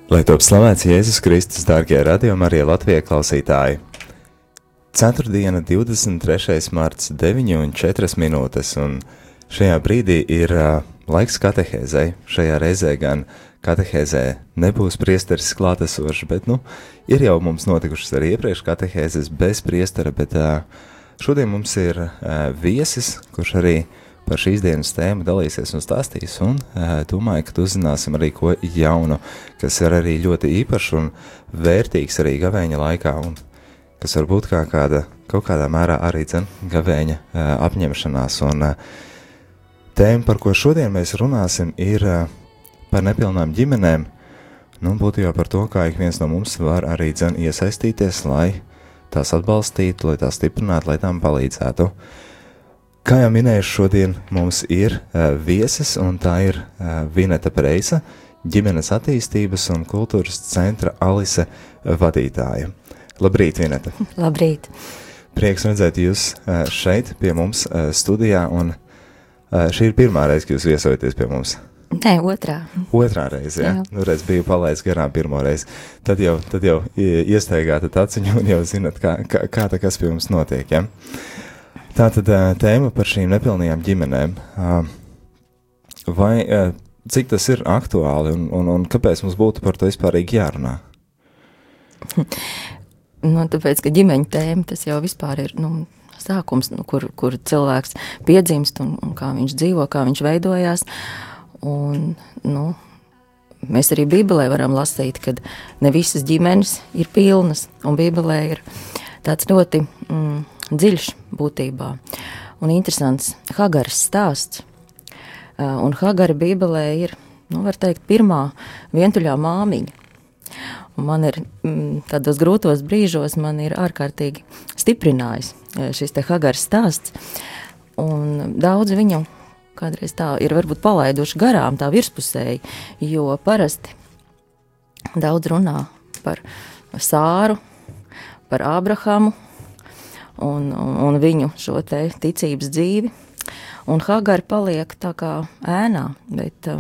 Lai top slavēts Jēzus Kristus, dārgie Radio Marija Latvijā klausītāji. Ceturtdiena, 23. marts, 9:04, un šajā brīdī ir laiks katehēzei. Šajā reizē gan katehēzē nebūs priesteris klātesošs, bet, ir jau mums notikušas arī iepriekš katehēzes bez priestera, bet šodien mums ir viesis, kurš arī par šīs dienas tēmu dalīsies un stāstīs, un domāju, ka uzzināsim arī ko jaunu, kas ir arī ļoti īpašs un vērtīgs arī gavēņa laikā, un kas var būt kā kaut kādā mērā arī gavēņa apņemšanās. Un tēma, par ko šodien mēs runāsim, ir par nepilnām ģimenēm, būtu jau par to, kā ik viens no mums var arī iesaistīties, lai tās atbalstītu, lai tās stiprinātu, lai tām palīdzētu. Kā jau minēju, šodien mums ir viesis, un tā ir Vineta Preisa, ģimenes attīstības un kultūras centra Alise vadītāja. Labrīt, Vineta! Labrīt! Prieks redzēt jūs šeit pie mums studijā, un šī ir pirmā reize, ka jūs viesojaties pie mums. Nē, otrā. Otrā reize, jā. Reiz biju palaids garām pirmo reizi. Tad jau iestaigātat aciņu un jau zinat, kā kas pie mums notiek, ja? Tātad tēma par šīm nepilnajām ģimenēm. Vai cik tas ir aktuāli un kāpēc mums būtu par to vispārīgi jārunā? Tāpēc, ka ģimeņa tēma tas jau vispār ir sākums, kur cilvēks piedzimst un kā viņš dzīvo, kā viņš veidojās. Un, mēs arī Bībelē varam lasīt, ka ne visas ģimenes ir pilnas, un Bībelē ir tāds ļoti dziļš būtībā un interesants Hagaras stāsts. Un Hagara Bībelē ir, var teikt, pirmā vientuļā māmiņa. Un man ir tādos grūtos brīžos, man ir ārkārtīgi stiprinājis šis te Hagaras stāsts. Un daudz viņu kādreiz tā ir varbūt palaiduši garām tā virspusēji, jo parasti daudz runā par Sāru, par Ābrahamu, un viņu šo te ticības dzīvi, un Hagara paliek tā kā ēnā, bet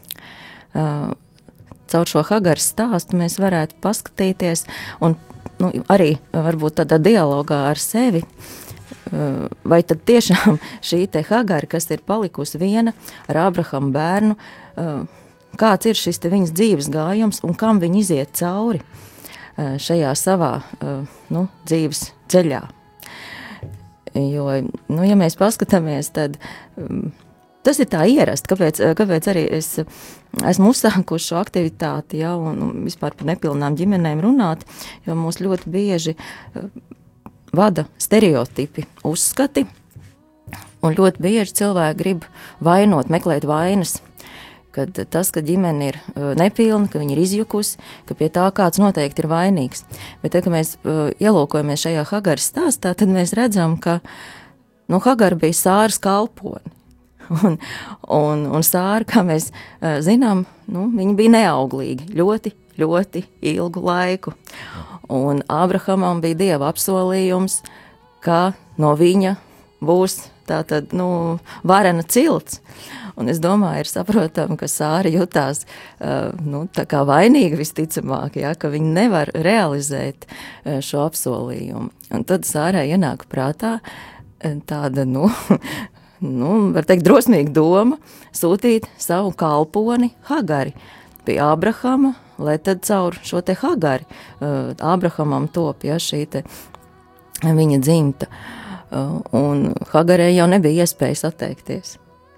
caur šo Hagaras stāstu mēs varētu paskatīties, un arī varbūt tādā dialogā ar sevi, vai tad tiešām šī te Hagara, kas ir palikusi viena ar Ābrahamu bērnu, kāds ir šis te viņas dzīves gājums, un kam viņa iziet cauri šajā savā dzīves ceļā. Jo, ja mēs paskatāmies, tad tas ir tā ierast, kāpēc arī es esmu uzsākuši šo aktivitāti, un vispār par nepilnām ģimenēm runāt, jo mūs ļoti bieži vada stereotipi, uzskati, un ļoti bieži cilvēki grib vainot, meklēt vainas, kad tas, ka ģimene ir nepilna, ka viņa ir izjukusi, ka pie tā kāds noteikti ir vainīgs. Bet, kad mēs ielūkojamies šajā Hagaras stāstā, tad mēs redzam, ka Hagara bija Sāras kalponi. Un Sāra, kā mēs zinām, viņa bija neauglīga ļoti, ļoti ilgu laiku. Un Ābrahamam bija Dieva apsolījums, ka no viņa būs tātad, varena cilts. Un es domāju, ir saprotami, ka Sāra jutās tā kā vainīga visticamāk, ka viņa nevar realizēt šo apsolījumu. Un tad Sārai ienāk prātā tāda, var teikt, drosmīga doma sūtīt savu kalponi Hagari pie Ābrahama, lai tad caur šo te Hagari Ābrahamam top, šī te viņa dzimta. Un Hagarai jau nebija iespējas atteikties.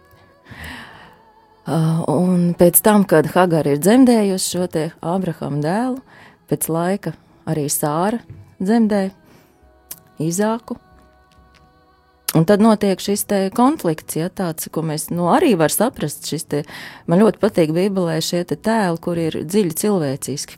Un pēc tam, kad Hagara ir dzemdējusi šo te Ābrahama dēlu, pēc laika arī Sāra dzemdē Izāku. Un tad notiek šis te konflikts, tāds, ko mēs arī var saprast, man ļoti patīk Bībelē šie te tēli, kuri ir dziļi cilvēciski,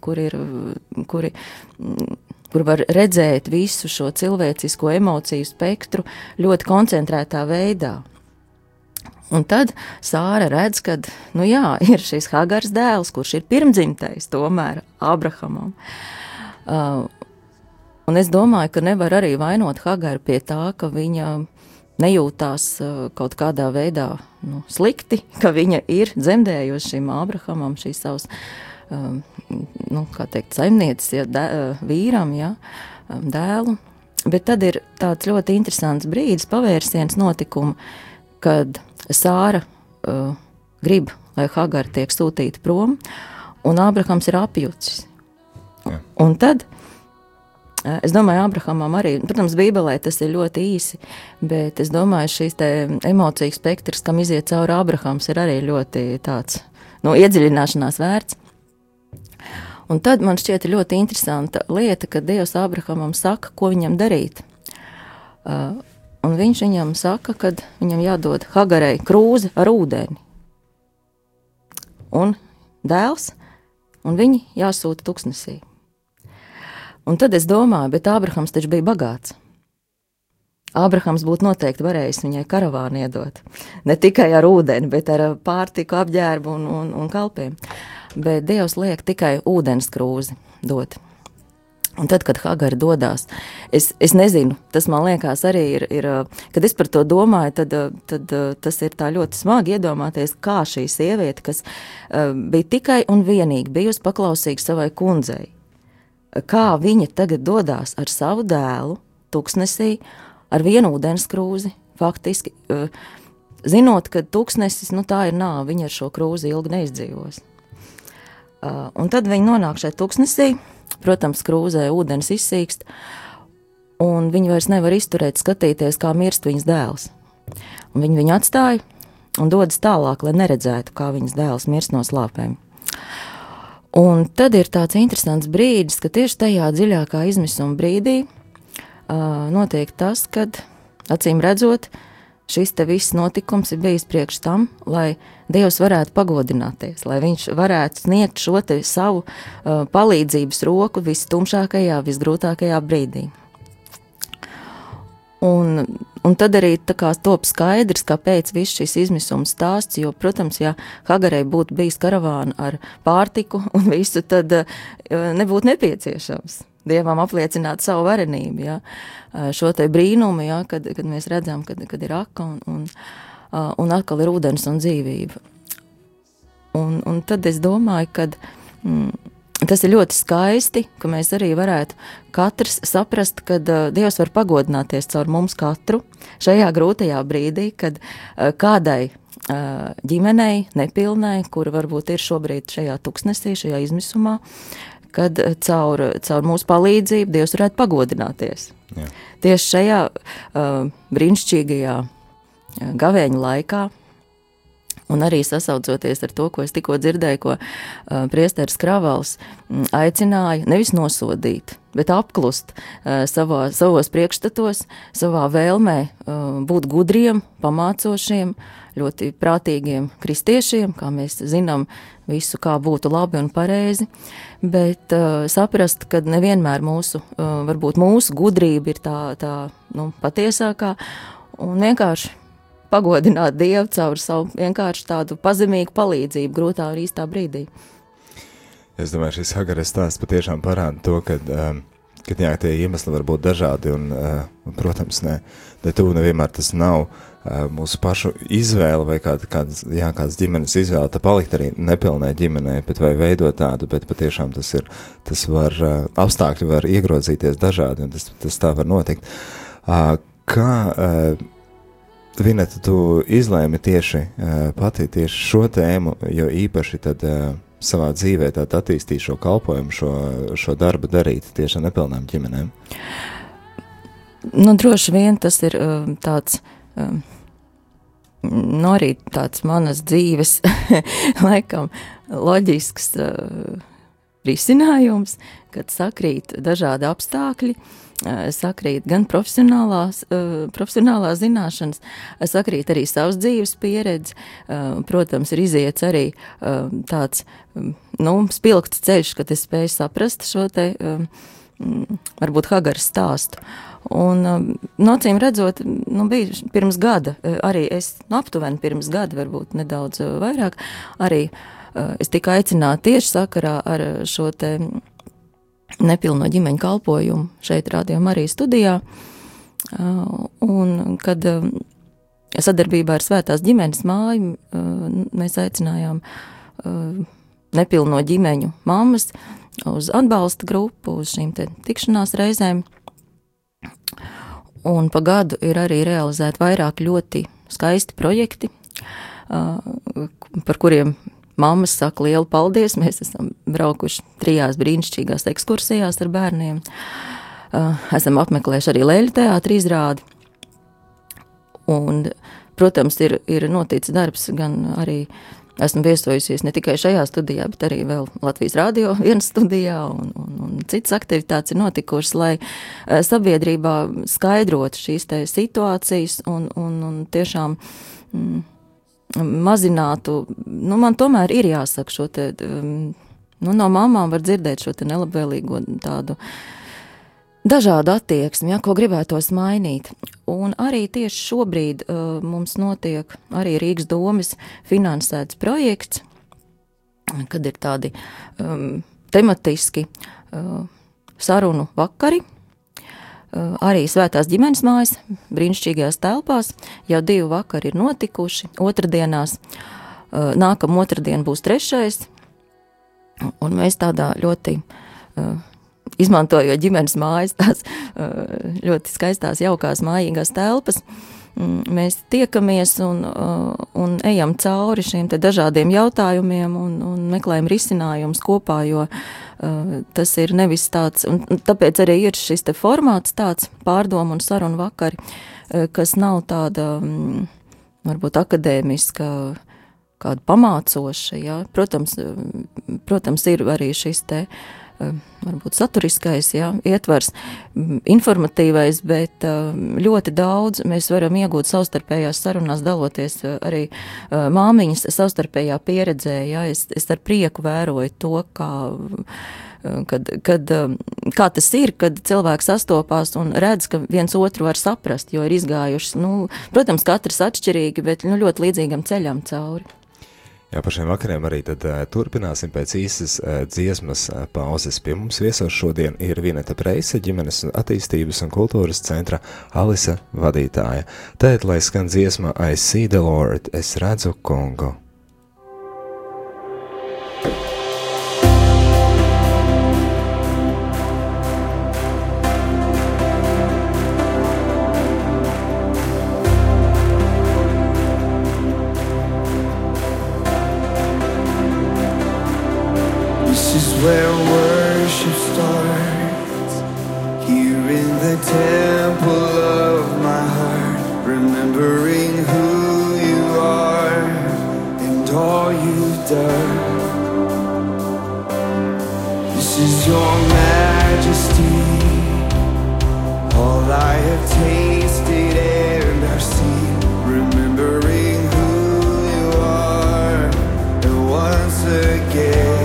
kur var redzēt visu šo cilvēcisko emociju spektru ļoti koncentrētā veidā. Un tad Sāra redz, ka, ir šis Hagaras dēls, kurš ir pirmdzimtais tomēr Ābrahamam. Un es domāju, ka nevar arī vainot Hagaru pie tā, ka viņa nejūtās kaut kādā veidā slikti, ka viņa ir dzemdējusi šim Ābrahamam šīs savas saimnieces, vīram, dēlu. Bet tad ir tāds ļoti interesants brīdis, pavērsiens notikumu, kad Sāra grib, lai Hagara tiek sūtīta prom, un Ābrahams ir apjucis. Jā. Un tad, es domāju, Ābrahamam arī, protams, Bībelē tas ir ļoti īsi, bet es domāju, šīs te emociju spektrs, kam iziet cauri Ābrahams, ir arī ļoti tāds, iedziļināšanās vērts. Un tad man šķiet ļoti interesanta lieta, ka Dievs Ābrahamam saka, ko viņam darīt. Un viņš viņam saka, ka viņam jādod Hagarei krūze ar ūdeni. Un dēls, un viņi jāsūta tuksnesī. Un tad es domāju, bet Ābrahams taču bija bagāts. Ābrahams būtu noteikti varējis viņai karavānu iedot. Ne tikai ar ūdeni, bet ar pārtiku, apģērbu un kalpiem. Bet Dievs liek tikai ūdens krūzi dot. Un tad, kad Hagara dodās, es nezinu, tas man liekas arī ir kad es par to domāju, tad tas ir tā ļoti smagi iedomāties, kā šī sieviete, kas bija tikai un vienīgi bijusi paklausīga savai kundzei, kā viņa tagad dodās ar savu dēlu tuksnesī, ar vienu ūdens krūzi, faktiski, zinot, ka tuksnesis, tā ir nāve, viņa ar šo krūzi ilgi neizdzīvos. Un tad viņi nonāk šeit tuksnesī, protams, krūzē ūdens izsīkst, un viņi vairs nevar izturēt skatīties, kā mirst viņas dēls. Un viņi viņu atstāja un dodas tālāk, lai neredzētu, kā viņas dēls mirst no slāpēm. Un tad ir tāds interesants brīdis, ka tieši tajā dziļākā izmisuma brīdī notiek tas, kad, acīm redzot, šis te viss notikums ir bijis priekš tam, lai Dievs varētu pagodināties, lai viņš varētu sniegt šo te savu palīdzības roku vistumšākajā, visgrūtākajā brīdī. Un tad arī tā kā top skaidrs, kāpēc viss šis izmisums stāsts, jo, protams, ja Hagarei būtu bijis karavāna ar pārtiku un visu, tad nebūtu nepieciešams Dievam apliecināt savu varenību, šo te brīnumu, kad mēs redzam, kad ir aka un atkal ir ūdens un dzīvība. Un tad es domāju, ka tas ir ļoti skaisti, ka mēs arī varētu katrs saprast, ka Dievs var pagodināties caur mums katru šajā grūtajā brīdī, kad kādai ģimenei, nepilnai, kura varbūt ir šobrīd šajā tuksnesī, šajā izmisumā, kad caur mūsu palīdzību Dievs varētu pagodināties. Jā. Tieši šajā brīnišķīgajā gavēņa laikā, un arī sasaucoties ar to, ko es tikko dzirdēju, ko priesteris Kravals aicināja nevis nosodīt, bet apklust savos priekšstatos, savā vēlmē būt gudriem, pamācošiem, ļoti prātīgiem kristiešiem, kā mēs zinām visu, kā būtu labi un pareizi, bet saprast, ka nevienmēr varbūt mūsu gudrība ir tā patiesākā, un vienkārši pagodināt Dievu caur savu vienkārši tādu pazemīgu palīdzību grūtā un īstā brīdī. Es domāju, šis Hagares stāsts patiešām parāda to, ka tie iemesli var būt dažādi, un protams, ne vienmēr tas nav mūsu pašu izvēle vai kādas ģimenes izvēle, tā palikt arī nepilnai ģimenei, bet vai veidot tādu, bet patiešām tas var, apstākļi var iegrozīties dažādi, un tas tā var notikt. Kā, Vineta, tu izlēmi tieši šo tēmu, jo īpaši tad savā dzīvē tad attīstīt šo kalpojumu, šo darbu darīt tieši ar nepilnām ģimenēm? Droši vien tas ir tāds, arī tāds manas dzīves, laikam, loģisks risinājums, kad sakrīt dažādi apstākļi, sakrīt gan profesionālās zināšanas, sakrīt arī savas dzīves pieredzi, protams, ir iziets arī tāds, spilgts ceļš, kad es spēju saprast šo te, varbūt Hagaras stāstu. Un, acīm redzot, bija pirms gada, arī es, aptuveni pirms gada, varbūt nedaudz vairāk, arī es tiku aicināta tieši sakarā ar šo te nepilno ģimeņu kalpojumu šeit Radio Marija studijā, un kad sadarbībā ar Svētās ģimenes māju mēs aicinājām nepilno ģimeņu mammas uz atbalsta grupu, uz šīm te tikšanās reizēm. Un pa gadu ir arī realizēti vairāk ļoti skaisti projekti, par kuriem mammas saka lielu paldies. Mēs esam braukuši 3 brīnišķīgās ekskursijās ar bērniem. Esam apmeklējuši arī Leļu teātra izrādi. Un, protams, ir noticis darbs gan arī. Esmu viesojusies ne tikai šajā studijā, bet arī vēl Latvijas radio vienas studijā un citas aktivitātes ir notikušas, lai sabiedrībā skaidrotu šīs te situācijas un tiešām mazinātu, man tomēr ir jāsaka šo te, no mamām var dzirdēt šo te nelabvēlīgo tādu dažādu attieksmi, ko gribētos mainīt. Un arī tieši šobrīd mums notiek arī Rīgas domes finansēts projekts, kad ir tādi tematiski sarunu vakari, arī Svētās ģimenes mājas, brīnišķīgajās telpās, jau 2 vakari ir notikuši, otrdienās, nākamā otrdien būs 3. Un mēs tādā ļoti izmantojot ģimenes mājas, tās ļoti skaistās, jaukās, mājīgās telpas, mēs tiekamies un ejam cauri šiem te dažādiem jautājumiem un meklējam risinājumus kopā, jo tas ir nevis tāds, un tāpēc arī ir šis te formāts tāds pārdomu un sarunu vakari, kas nav tāda, varbūt akadēmiska, kāda pamācoša, ja. Protams, ir arī šis te varbūt saturiskais, ietvers, informatīvais, bet ļoti daudz mēs varam iegūt savstarpējās sarunās, daloties arī māmiņas savstarpējā pieredzē. Es ar prieku vēroju to, kā tas ir, kad cilvēks sastopās un redz, ka viens otru var saprast, jo ir izgājušas, protams, katrs atšķirīgi, bet ļoti līdzīgam ceļam cauri. Jā, par šiem vakariem arī tad turpināsim pēc īsas dziesmas pauzes. Pie mums viesos šodien ir Vineta Preise, ģimenes attīstības un kultūras centra Alisa vadītāja. Tēt, lai skan dziesma I See the Lord, es redzu Kungu. Where worship starts, here in the temple of my heart, remembering who you are and all you've done. This is your majesty, all I have tasted and I've seen, remembering who you are, and once again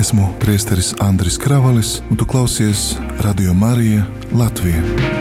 Esmu priesteris Andris Kravalis, un tu klausies Radio Marija Latvija.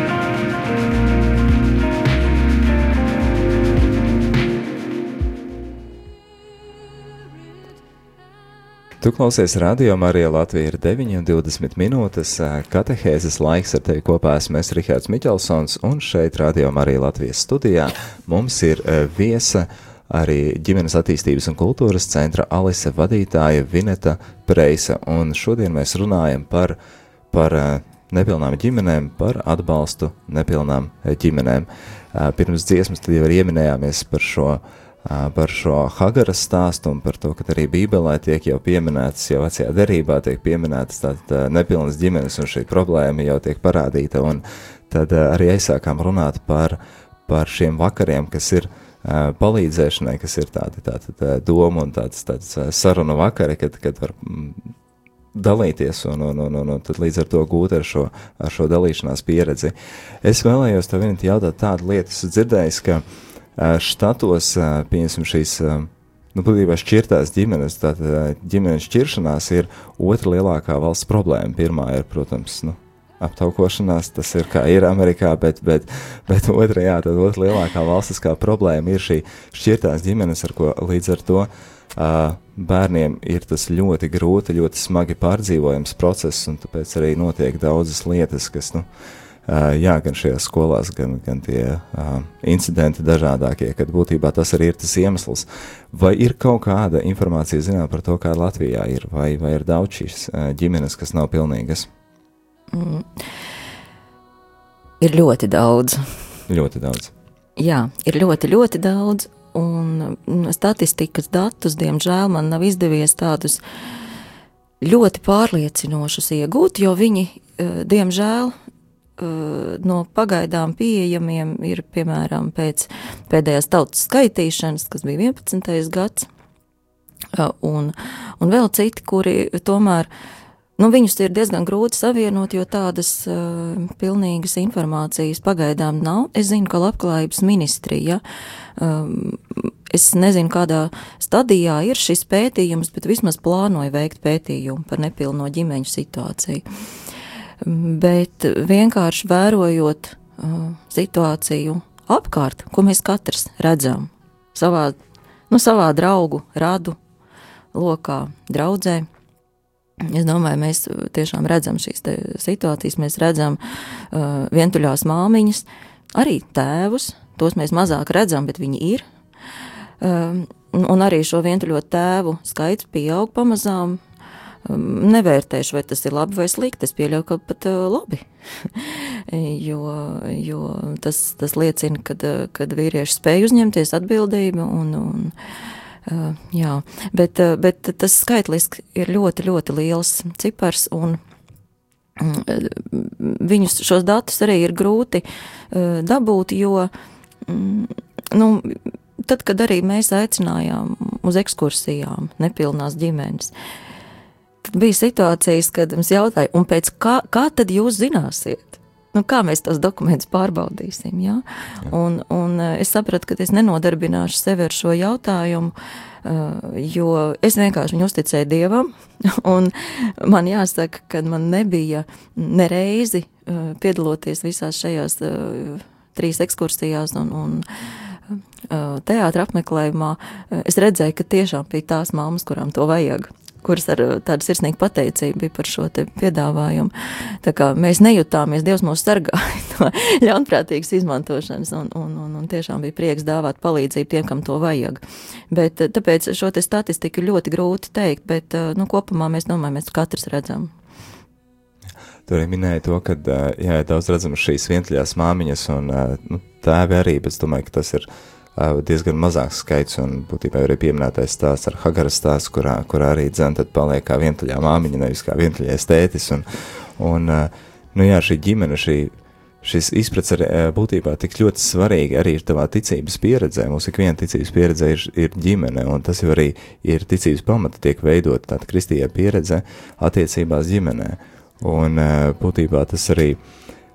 Tu klausies Radio Marija Latvija, ir 9:20 minūtes, katehēzes laiks, ar tevi kopā esmu es, Rihards Miķelsons, un šeit Radio Marija Latvijas studijā mums ir viesa arī ģimenes attīstības un kultūras centra Alise vadītāja Vineta Preisa, un šodien mēs runājam par nepilnām ģimenēm, par atbalstu nepilnām ģimenēm. Pirms dziesmas tad jau ieminējāmies par šo Hagaras stāstu un par to, ka arī Bībelē tiek jau pieminētas, jau vecajā derībā tiek pieminētas tātad nepilnas ģimenes, un šī problēma jau tiek parādīta, un tad arī aizsākām runāt par šiem vakariem, kas ir palīdzēšanai, kas ir tāda doma un tāds sarunu vakari, kad var dalīties un tad līdz ar to gūt ar šo dalīšanās pieredzi. Es vēlējos tev vienīgi jautāt tādu lietu, esmu dzirdējis, ka štatos, pieņemsim šīs, būtībā šķirtās ģimenes, tātad ģimenes šķiršanās ir otra lielākā valsts problēma. Pirmā ir, protams, aptaukošanās, tas ir kā ir Amerikā, bet otra lielākā valstiskā problēma ir šī šķirtās ģimenes, ar ko līdz ar to bērniem ir tas ļoti grūti, ļoti smagi pārdzīvojams process, un tāpēc arī notiek daudzas lietas, kas, gan šajās skolās, gan tie incidenti dažādākie, kad būtībā tas arī ir tas iemesls. Vai ir kaut kāda informācija zinām par to, kā Latvijā ir, vai ir daudz šīs ģimenes, kas nav pilnīgas? Ir ļoti daudz. Ļoti daudz. Jā, ir ļoti, ļoti daudz, un statistikas datus, diemžēl, man nav izdevies tādus ļoti pārliecinošus iegūt, jo viņi, diemžēl, no pagaidām pieejamiem ir, piemēram, pēc pēdējās tautas skaitīšanas, kas bija 11. gads, un vēl citi, kuri tomēr, viņus ir diezgan grūti savienot, jo tādas pilnīgas informācijas pagaidām nav. Es zinu, ka Labklājības ministrija, es nezinu, kādā stadijā ir šis pētījums, bet vismaz plānoja veikt pētījumu par nepilno ģimeņu situāciju. Bet vienkārši vērojot situāciju apkārt, ko mēs katrs redzam savā draugu radu lokā, draudzē. Es domāju, mēs tiešām redzam šīs situācijas, mēs redzam vientuļās māmiņas, arī tēvus, tos mēs mazāk redzam, bet viņi ir. Un arī šo vientuļo tēvu skaits pieaug pamazām. Nevērtēšu, vai tas ir labi vai slikti, es pieļauju, ka pat labi, jo tas liecina, kad vīrieši spēj uzņemties atbildību jā, bet tas skaitliski ir ļoti, ļoti liels cipars, un viņus šos datus arī ir grūti dabūt, jo, tad, kad arī mēs aicinājām uz ekskursijām nepilnās ģimenes, tad bija situācijas, kad mums jautāja, un pēc kā tad jūs zināsiet? Kā mēs tos dokumentus pārbaudīsim, jā? Un es sapratu, ka es nenodarbināšu sevi ar šo jautājumu, jo es vienkārši viņu uzticēju Dievam, un man jāsaka, ka man nebija nereizi piedaloties visās šajās 3 ekskursijās un teātra apmeklējumā. Es redzēju, ka tiešām bija tās mammas, kurām to vajag, kuras ar tādu sirsnīgu pateicību bija par šo te piedāvājumu. Tā kā mēs nejutāmies, Dievs mūs sargāja no ļaunprātīgas izmantošanas, un tiešām bija prieks dāvāt palīdzību tiem, kam to vajag. Bet tāpēc šo te statistiku ļoti grūti teikt, bet kopumā mēs domājam, mēs katrs redzam. Tu arī minēji to, ka daudz redzam šīs vientuļās māmiņas un tēvi arī, bet es domāju, ka tas ir diezgan mazāks skaits, un būtībā arī pieminētais stāsts ar Hagaras stāsts, kurā arī tad paliek kā vientuļā māmiņa, nevis kā vientuļais tētis, šī ģimene, šis izprats arī būtībā tik ļoti svarīgi arī ir tavā ticības pieredzē. Mums ikviena ticības pieredzē ir ģimene, un tas jau arī ir ticības pamata, tiek veidot tāda kristīgā pieredze attiecībās ģimenē, un būtībā tas arī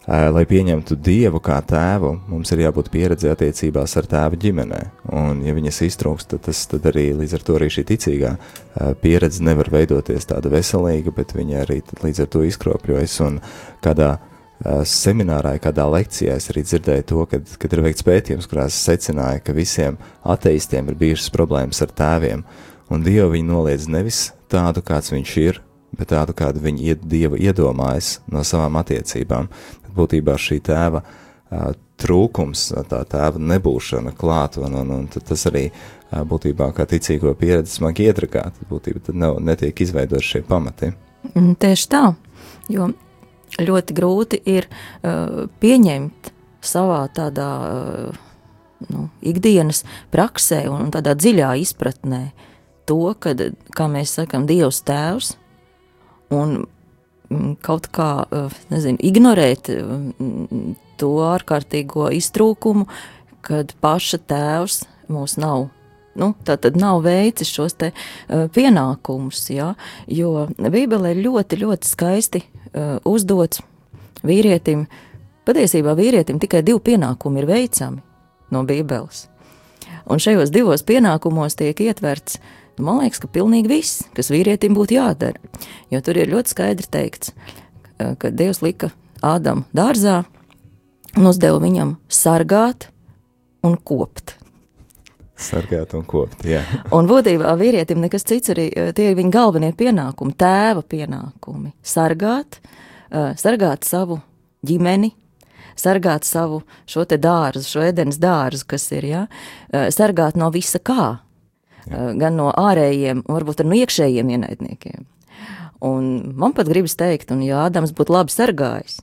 Lai pieņemtu Dievu kā tēvu, mums ir jābūt pieredze attiecībās ar tēvu ģimenē. Un, ja viņas iztrūkst, tad arī līdz ar to arī šī ticīgā pieredze nevar veidoties tāda veselīga, bet viņa arī līdz ar to izkropļojas. Un kādā seminārā, kādā lekcijā es arī dzirdēju to, kad ir veikts pētījums, kurās secināja, ka visiem ateistiem ir bijušas problēmas ar tēviem. Un Dievu viņi noliedz nevis tādu, kāds viņš ir, bet tādu, kādu viņi Dievu iedomājas no savām attiecībām. Būtībā šī tēva trūkums, tā tēva nebūšana klāt, un tas arī būtībā kā ticīgo pieredzi smagi iedragā, tad būtībā tad netiek izveidot šie pamati. Tieši tā, jo ļoti grūti ir pieņemt savā tādā ikdienas praksē un tādā dziļā izpratnē to, kad, kā mēs sakam, Dievs tēvs, un kaut kā, ignorēt to ārkārtīgo iztrūkumu, kad paša tēvs mūs nav, tātad nav veicis šos te pienākumus, ja, jo Bībelē ļoti, ļoti skaisti uzdots vīrietim, patiesībā vīrietim tikai 2 pienākumi ir veicami no Bībeles. Un šajos 2 pienākumos tiek ietverts, man liekas, ka pilnīgi viss, kas vīrietim būtu jādara, jo tur ir ļoti skaidri teikts, ka Dievs lika Ādamu dārzā un uzdeva viņam sargāt un kopt. Sargāt un kopt, jā. Un būtībā vīrietim nekas cits arī, tie ir viņa galvenie pienākumi, tēva pienākumi. Sargāt savu ģimeni, sargāt savu šo te dārzu, šo Edenes dārzu, kas ir, jā, sargāt no visa kā. Gan no ārējiem, varbūt arī no iekšējiem ienaidniekiem. Un man pat gribas teikt, un ja Ādams būtu labi sargājis,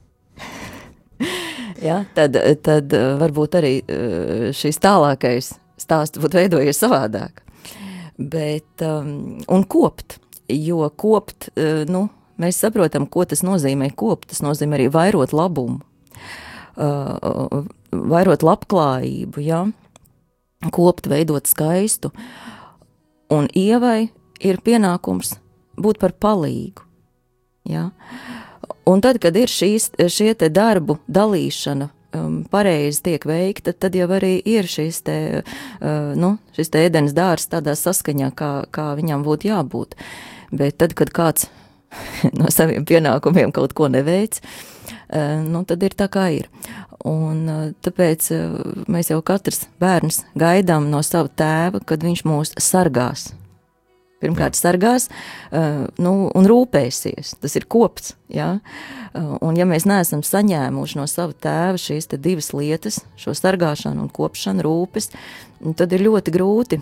ja, tad varbūt arī šis tālākais stāsts būtu veidojies savādāk. Bet, un kopt, jo kopt, mēs saprotam, ko tas nozīmē kopt, tas nozīmē arī vairot labumu, vairot labklājību, ja, kopt, veidot skaistu, un Ievai ir pienākums būt par palīgu. Ja? Un tad, kad ir šie te darbu dalīšana pareizi tiek veikta, tad jau arī ir šis te Edenes dārs tādā saskaņā, kā viņam būtu jābūt. Bet tad, kad kāds no saviem pienākumiem kaut ko neveic, tad ir tā kā ir. Un tāpēc mēs jau katrs bērns gaidām no sava tēva, kad viņš mūs sargās. Pirmkārt sargās, un rūpēsies. Tas ir kopts, ja? Un ja mēs neesam saņēmuši no sava tēva šīs te 2 lietas, šo sargāšanu un kopšanu, rūpes, tad ir ļoti grūti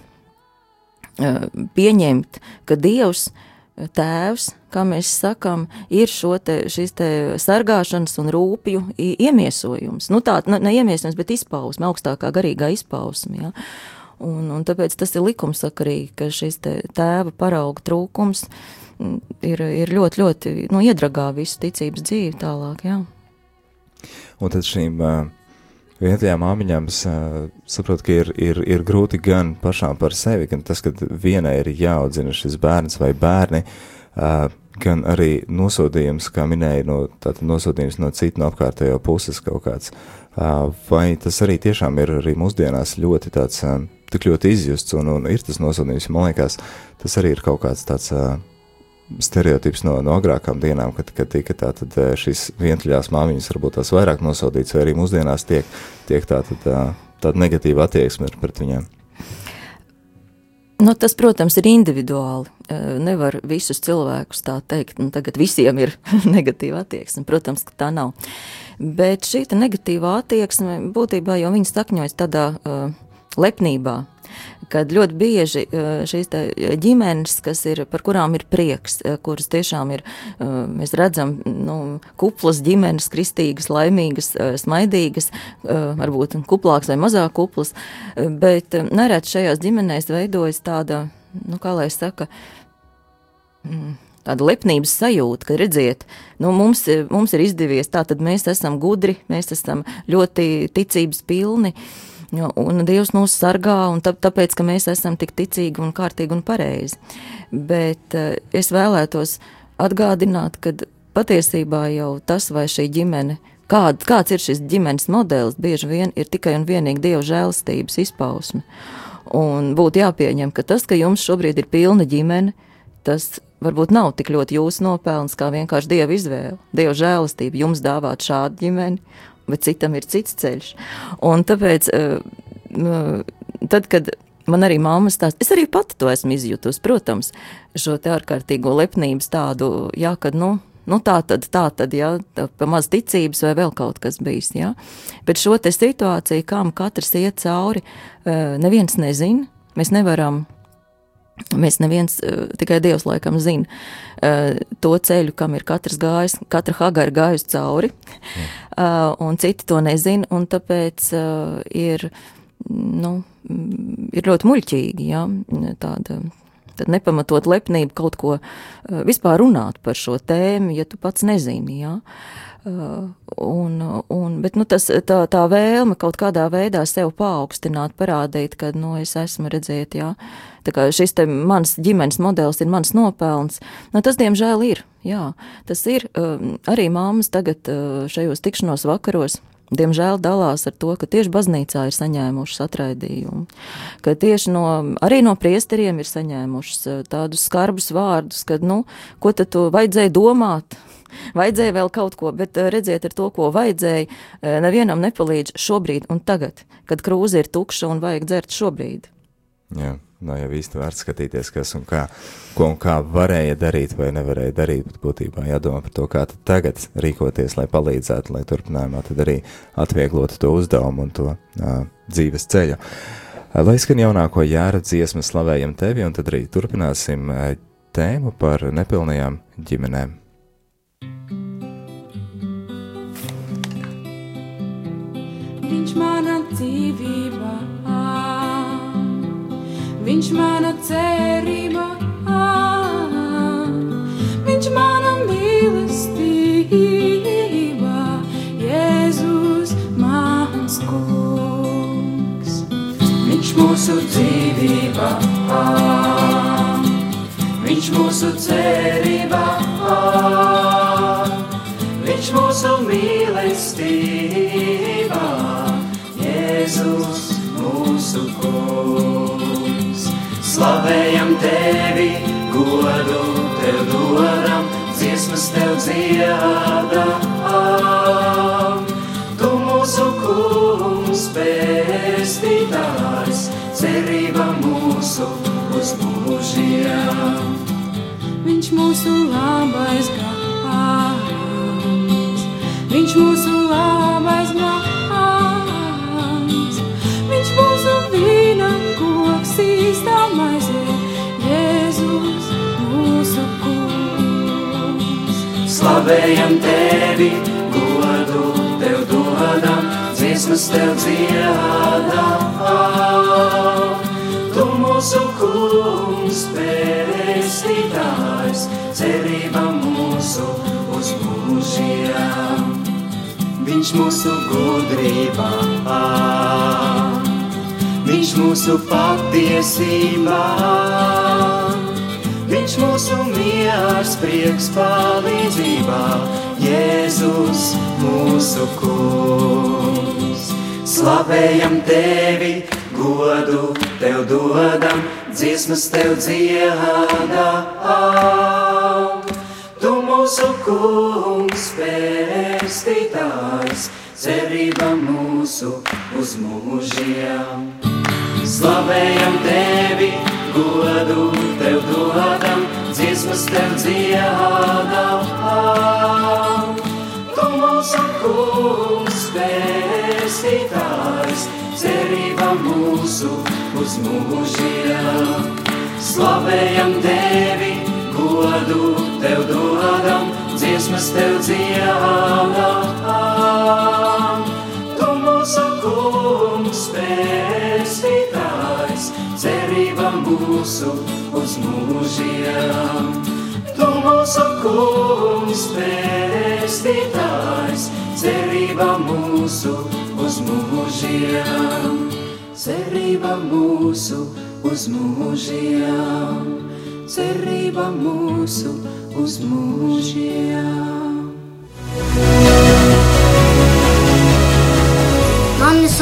pieņemt, ka Dievs tēvs, kā mēs sakam, ir šīs te sargāšanas un rūpju iemiesojums. Ne iemiesojums, bet izpausme, augstākā garīgā izpausme, ja? Un tāpēc tas ir likumsakarīgi, ka šis tēva parauga trūkums ir ļoti, ļoti, iedragā visu ticības dzīvi tālāk, jā. Un tad šīm vientajām māmiņām saprot, ka ir grūti gan pašām par sevi, gan tas, ka vienai ir jāaudzina šis bērns vai bērni, gan arī nosodījums, kā minēja, tātad nosodījums no citu no apkārtējo puses kaut kāds. Vai tas arī tiešām ir arī mūsdienās ļoti tāds, tik ļoti izjusts un ir tas nosodījums? Man liekas, tas arī ir kaut kāds tāds stereotips no agrākām dienām, kad tika tātad šīs vientuļās māmiņas varbūt tās vairāk nosodīts, vai arī mūsdienās tiek tāda negatīva attieksme pret viņām. Tas, protams, ir individuāli. Nevar visus cilvēkus tā teikt, tagad visiem ir negatīva attieksme. Protams, ka tā nav. Bet šī negatīvā attieksme būtībā jau viņa sakņojas tādā lepnībā, kad ļoti bieži šīs ģimenes, par kurām ir prieks, kuras tiešām ir, mēs redzam, kuplas ģimenes, kristīgas, laimīgas, smaidīgas, varbūt kuplāks vai mazāk kuplas, bet nerad šajās ģimenēs veidojas tāda, kā lai saka, tāda lepnības sajūta, ka redziet, mums ir izdevies, tātad mēs esam gudri, mēs esam ļoti ticības pilni, un Dievs mūs sargā, un tāpēc, ka mēs esam tik ticīgi un kārtīgi un pareizi. Bet es vēlētos atgādināt, ka patiesībā jau tas, vai šī ģimene kāds ir šis ģimenes modelis, bieži vien ir tikai un vienīgi Dieva žēlastības izpausme. Un būtu jāpieņem, ka tas, ka jums šobrīd ir pilna ģimene, tas varbūt nav tik ļoti jūsu nopelns, kā vienkārši Dieva izvēle. Dieva žēlastība jums dāvāt šādu ģimeni, bet citam ir cits ceļš. Un tāpēc, tad, kad man arī mamma stāst, es arī pati to esmu izjutus, protams, šo te ārkārtīgo lepnības tādu, jā, kad, tā tad, jā, pa maz ticības vai vēl kaut kas bijis, jā. Bet šo te situāciju, kam katrs iet cauri, neviens nezin, mēs neviens, tikai Dievs laikam zina to ceļu, kam ir katrs gājis, katra Hagara gājusi cauri, un citi to nezin, un tāpēc ir ļoti muļķīgi, jā, tāda nepamatot lepnību kaut ko vispār runāt par šo tēmu, ja tu pats nezini, jā. Bet tā vēlme kaut kādā veidā sev paaugstināt, parādīt, ka, es esmu redzēt, jā, tā kā šis te mans ģimenes modelis ir mans nopelns, tas diemžēl ir, jā, tas ir, arī māmas tagad šajos tikšanos vakaros, diemžēl dalās ar to, ka tieši baznīcā ir saņēmušas atraidījumu, ka tieši arī no priesteriem ir saņēmušas tādus skarbus vārdus, kad, ko tad tu vajadzēja domāt, vajadzēja vēl kaut ko, bet redziet ar to, ko vajadzēja, nevienam nepalīdz šobrīd un tagad, kad krūze ir tukša un vajag dzert šobrīd. Jā. Nav jau īsti vērts skatīties, kas un kā, ko un kā varēja darīt vai nevarēja darīt, bet būtībā jādomā par to, kā tad tagad rīkoties, lai palīdzētu, lai turpinājumā tad arī atvieglotu to uzdevumu un to dzīves ceļu. Lai skan jaunāko Jāra dziesmu Slavējam tevi, un tad arī turpināsim tēmu par nepilnajām ģimenēm. Viņš mana dzīvība, viņš mana cerība, viņš mana mīlestība, Jēzus mans kungs. Viņš mūsu dzīvība, viņš mūsu cerība, viņš mūsu mīlestība, Jēzus mūsu kungs. Slavējam tevi, godu tev dodam, dziesmas tev dziedam. Tu mūsu kungs, pestītājs, cerība mūsu uz mūžiem. Viņš mūsu labais gāds, viņš mūsu labais gāds, viņš mūsu vīna koks īstamais ir, Jēzus mūsu kungs. Slavējam tevi, godu tev dodam, dziesmas tev dziedam. Tu mūsu kungs, pestītājs, cerība mūsu uz mūžiem. Viņš mūsu gudrība, viņš mūsu patiesība, viņš mūsu miers, prieks, palīdzībā, Jēzus mūsu kungs. Slavējam tevi, godu tev dodam, dziesmas tev dziedam. Tu mūsu kungs, pestītājs, cerība mūsu uz mūžiem. Slavējam tevi, godu tev dodam, dziesmas tev dziedam. Tu mūsu kungs, pestītājs, cerība mūsu uz mūžiem. Slavējam tevi, godu tev dodam, dziesmas tev dziedam. Tu mūsu kungs, pestītājs, cerība mūsu uz mūžiem. Tu mūsu kungs, pestītājs, cerība mūsu uz mūžiem. Cerība mūsu uz mūžiem. Cerība mūsu uz mūžiem.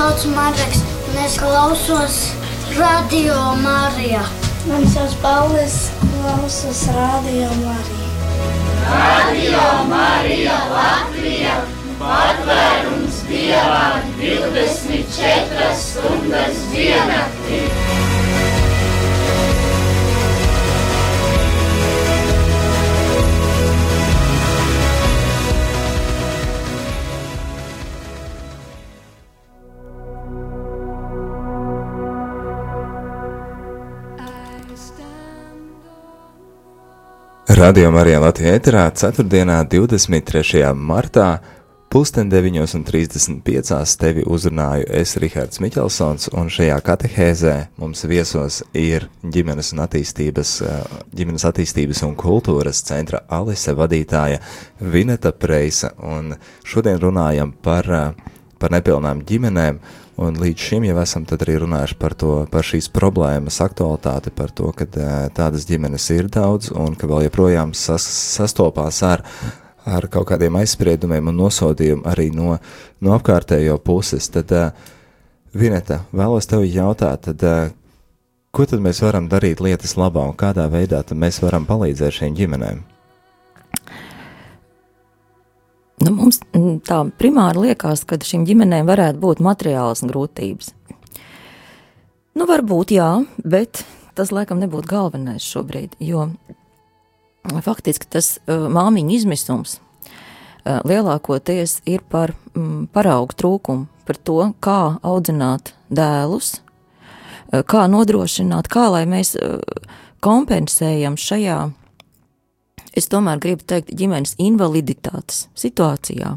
sauc Mareks, un es klausos Radio Marija. Mani sauc Paulis, klausos Radio Marija. Radio Marija Latvija, patvērums Dievam 24 stundas diennaktī. Radio Marija Latvija ēterā 4. 23. martā 8:35 tevi uzrunāju es, Rihards Miķelsons, un šajā katehēzē mums viesos ir ģimenes attīstības un kultūras centra Alise vadītāja Vineta Preisa, un šodien runājam par nepilnām ģimenēm, un līdz šim jau esam tad arī runājuši par šīs problēmas aktualitāti, par to, ka tādas ģimenes ir daudz, un ka vēl joprojām sastopās ar kaut kādiem aizspriedumiem un nosodījumu arī no apkārtējo puses. Tad, Vineta, vēlos tev jautāt, ko tad mēs varam darīt lietas labā, un kādā veidā tad mēs varam palīdzēt šīm ģimenēm? Nu, mums tā primāri liekas, ka šīm ģimenēm varētu būt materiālas grūtības. Nu, varbūt jā, bet tas laikam nebūtu galvenais šobrīd, jo faktiski tas māmiņu izmisums lielākoties ir par paraugu trūkumu, par to, kā audzināt dēlus, kā nodrošināt, kā lai mēs kompensējam šajā, es tomēr gribu teikt, ģimenes invaliditātes situācijā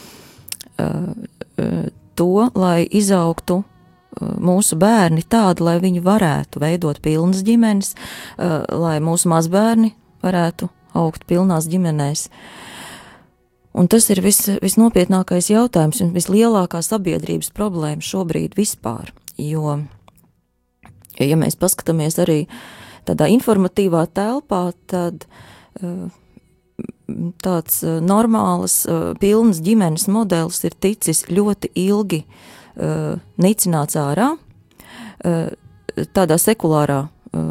to, lai izaugtu mūsu bērni tādi, lai viņi varētu veidot pilnas ģimenes, lai mūsu mazbērni varētu augt pilnās ģimenēs. Un tas ir visnopietnākais jautājums un vislielākā sabiedrības problēma šobrīd vispār, jo, ja mēs paskatāmies arī tādā informatīvā telpā, tad tāds normālas, pilnas ģimenes modelis ir ticis ļoti ilgi nicināts ārā, tādā sekulārā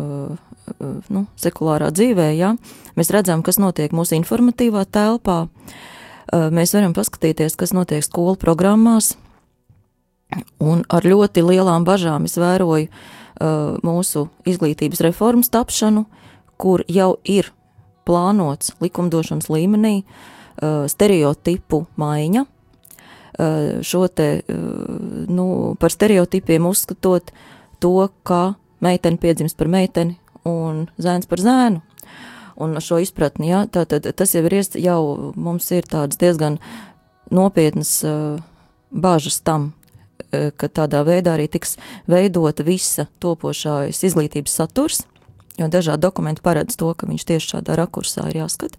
dzīvē, jā. Mēs redzam, kas notiek mūsu informatīvā telpā, mēs varam paskatīties, kas notiek skolu programmās, un ar ļoti lielām bažām es vēroju mūsu izglītības reformas tapšanu, kur jau ir plānots likumdošanas līmenī stereotipu maiņa, šo te, par stereotipiem uzskatot to, ka meiteni piedzimst par meiteni un zēns par zēnu. Un šo izpratni, jā, tātad tas jau mums ir tādas diezgan nopietnas bažas tam, ka tādā veidā arī tiks veidota visa topošais izglītības saturs, jo dažādi dokumenti paredz to, ka viņš tieši šādā rakursā ir jāskata.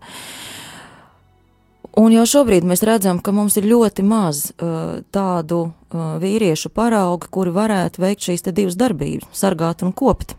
Un jau šobrīd mēs redzam, ka mums ir ļoti maz tādu vīriešu paraugu, kuri varētu veikt šīs te divas darbības, sargāt un kopt.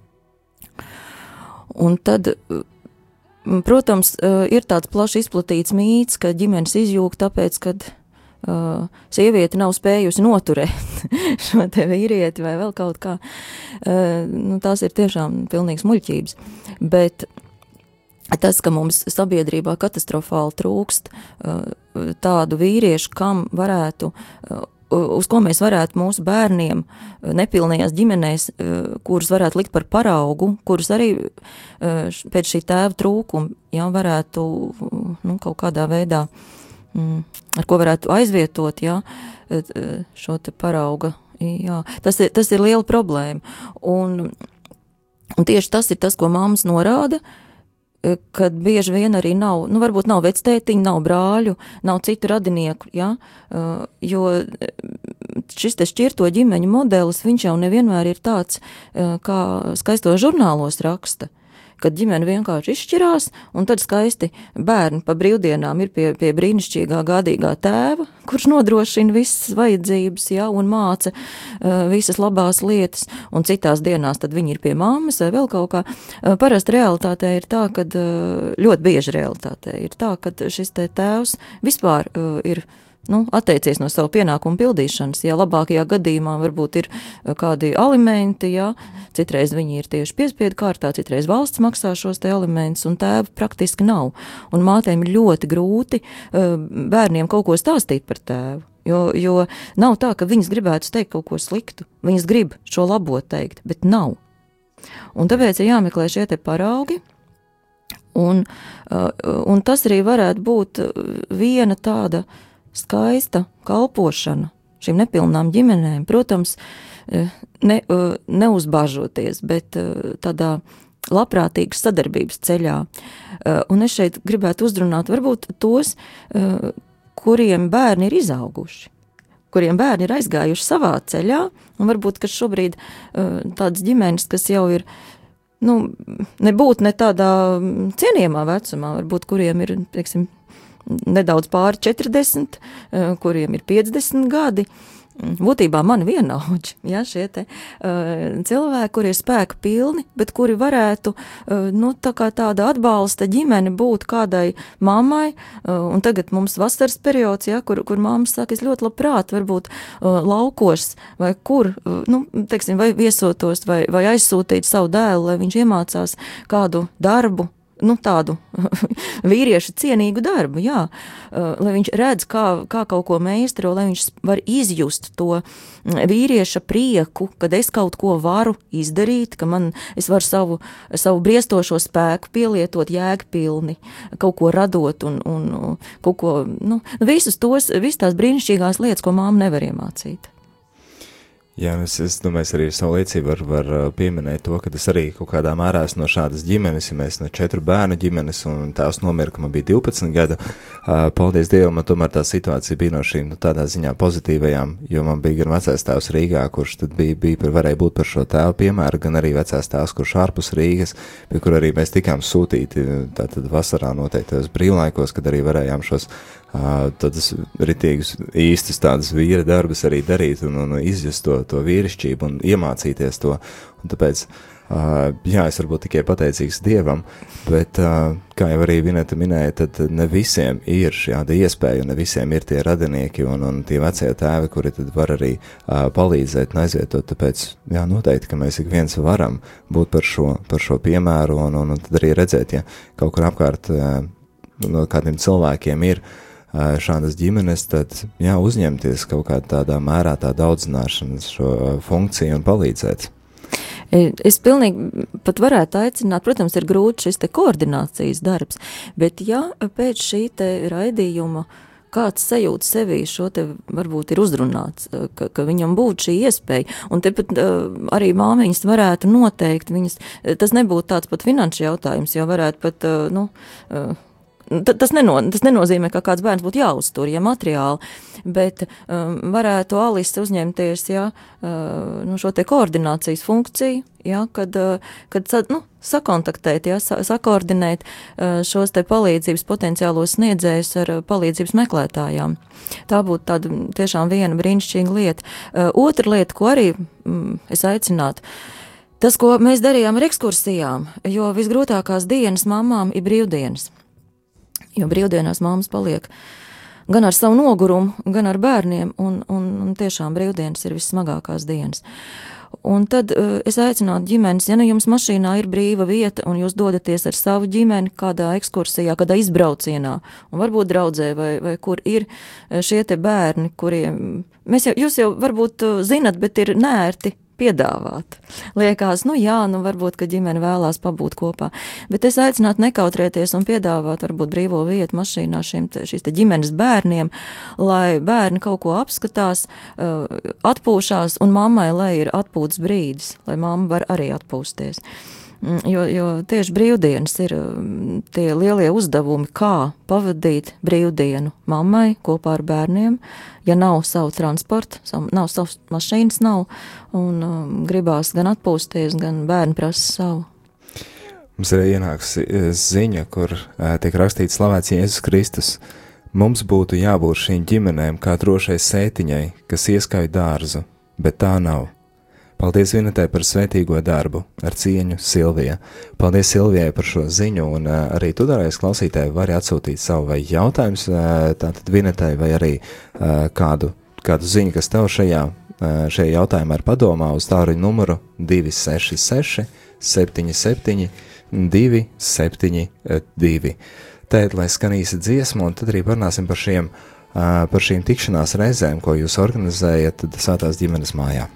Un tad, protams, ir tāds plaši izplatīts mīts, ka ģimenes izjūg tāpēc, kad sieviete nav spējusi noturēt šo te vīrieti vai vēl kaut kā. Tās ir tiešām pilnīgas muļķības. Bet tas, ka mums sabiedrībā katastrofāli trūkst tādu vīriešu, kam varētu, uz ko mēs varētu mūsu bērniem nepilnajās ģimenēs, kurus varētu likt par paraugu, kurus arī pēc šī tēva trūkuma, jā, varētu kaut kādā veidā, ar ko varētu aizvietot, jā, šo te parauga, jā. Tas ir liela problēma. Un tieši tas ir tas, ko mammas norāda, kad bieži vien arī nav, varbūt nav vectētiņu, nav brāļu, nav citu radinieku, ja? Jo šis te šķirto ģimeņu modelis, viņš jau nevienmēr ir tāds, kā skaisto žurnālos raksta, kad ģimene vienkārši izšķirās, un tad skaisti bērni pa brīvdienām ir pie brīnišķīgā gādīgā tēva, kurš nodrošina visas vajadzības, ja, un māca visas labās lietas, un citās dienās tad viņi ir pie mammas vai vēl kaut kā. Parasti realitātē ir tā, kad ļoti bieži realitātē ir tā, kad šis te tēvs vispār ir atteicies no savu pienākumu pildīšanas. Ja labākajā gadījumā varbūt ir kādi alimenti, ja, citreiz viņi ir tieši piespiedu kārtā, citreiz valsts maksā šos te alimentus, un tēva praktiski nav. Un mātēm ir ļoti grūti bērniem kaut ko stāstīt par tēvu. Jo nav tā, ka viņas gribētu teikt kaut ko sliktu. Viņas grib šo labo teikt, bet nav. Un tāpēc ir jāmeklē šie te paraugi, un tas arī varētu būt viena tāda skaista kalpošana šīm nepilnām ģimenēm. Protams, neuzbāžoties, bet tādā labprātīgas sadarbības ceļā. Un es šeit gribētu uzrunāt varbūt tos, kuriem bērni ir izauguši, kuriem bērni ir aizgājuši savā ceļā, un varbūt, ka šobrīd tādas ģimenes, kas jau ir, nebūtu ne tādā cienījamā vecumā, varbūt, kuriem ir, teiksim, nedaudz pāri 40, kuriem ir 50 gadi, būtībā mani vienaudži, ja, šie te cilvēki, kuri ir spēka pilni, bet kuri varētu, tā kā tāda atbalsta ģimene būt kādai mammai, un tagad mums vasaras periods, ja, kur mammas saka, es ļoti labprāt, varbūt laukos, vai kur, teiksim, vai viesotos, vai aizsūtīt savu dēlu, lai viņš iemācās kādu darbu, tādu vīriešu cienīgu darbu, jā, lai viņš redz, kā kaut ko meistaro, lai viņš var izjust to vīrieša prieku, kad es kaut ko varu izdarīt, ka es varu savu briestošo spēku pielietot jēgpilni, kaut ko radot un kaut ko, visas tās brīnišķīgās lietas, ko māma nevar iemācīt. Jā, es domāju, arī savu liecību var pieminēt to, ka es arī kaut kādā mērā esmu no šādas ģimenes, ja mēs no 4 bērnu ģimenes, un tēvs nomira, ka man bija 12 gadu. Paldies Dievam, man tomēr tā situācija bija no šīm tādā ziņā pozitīvajām, jo man bija gan vecais tēvs Rīgā, kurš tad varēja būt par šo tēvu piemēru, gan arī vecais tēvs, kurš ārpus Rīgas, pie kur arī mēs tikām sūtīti tātad vasarā noteiktos brīvlaikos, kad arī varējām šos tādas ritīgas īstas tādas vīra darbas arī darīt un izjust to vīrišķību un iemācīties to. Un tāpēc, es varbūt tikai pateicīgs Dievam, bet, kā jau arī Vineta minēja, tad ne visiem ir šāda iespēja, un ne visiem ir tie radinieki un tie vecie tēvi, kuri tad var arī palīdzēt un aizvietot. Tāpēc, noteikti, ka mēs ik viens varam būt par šo piemēru un tad arī redzēt, ja kaut kur apkārt no kādiem cilvēkiem ir šādas ģimenes, tad uzņemties kaut kādā tādā mērā tādu audzināšanas šo funkciju un palīdzēt. Es pilnīgi pat varētu aicināt, protams, ir grūti šis te koordinācijas darbs, bet pēc šī te raidījuma kāds sajūt sevī šo te varbūt ir uzrunāts, ka viņam būtu šī iespēja, un tepat arī māmiņas varētu noteikt, tas nebūtu tāds pat finanšu jautājums, jo varētu pat, Tas nenozīmē, ka kāds bērns būtu jāuztur, materiāli, bet varētu Alise uzņemties šo te koordinācijas funkciju, kad sakontaktēt, sakoordinēt šos te palīdzības potenciālos sniedzējus ar palīdzības meklētājām. Tā būtu tāda tiešām viena brīnišķīga lieta. Otra lieta, ko arī es aicinātu, tas, ko mēs darījām ar ekskursijām, jo visgrūtākās dienas mammām ir brīvdienas. Jo brīvdienās mammas paliek gan ar savu nogurumu, gan ar bērniem, un tiešām brīvdienas ir vissmagākās dienas. Un tad es aicinātu ģimenes, ja jums mašīnā ir brīva vieta, un jūs dodaties ar savu ģimeni kādā ekskursijā, kādā izbraucienā, un varbūt draudzē, vai kur ir šie te bērni, kuriem, jūs jau varbūt zinat, bet ir nērti piedāvāt. Liekas, varbūt, ka ģimene vēlās pabūt kopā. Bet es aicinātu nekautrēties un piedāvāt varbūt brīvo vietu mašīnā šīs te ģimenes bērniem, lai bērni kaut ko apskatās, atpūšās, un mammai, lai ir atpūtas brīdis, lai mamma var arī atpūsties. Jo tieši brīvdienas ir tie lielie uzdevumi, kā pavadīt brīvdienu mammai kopā ar bērniem, ja nav savu transportu, nav savas mašīnas, un gribās gan atpūsties, gan bērni prasa savu. Mums ir ienāks ziņa, kur tiek rakstīts slavēts Jēzus Kristus. Mums būtu jābūt šīm ģimenēm kā drošai sētiņai, kas ieskauj dārzu, bet tā nav. Paldies Vinetai par svētīgo darbu, ar cieņu Silvija. Paldies Silvijai par šo ziņu, un arī tu, darējais klausītāji, vari atsūtīt savu vai jautājums tātad Vinetai, vai arī kādu ziņu, kas tev šajā jautājumā ir padomā, uz tāruņa numuru 266 77 272. Tēt, lai skan īsa dziesma, un tad arī parunāsim par šīm tikšanās reizēm, ko jūs organizējat Svētās ģimenes mājā.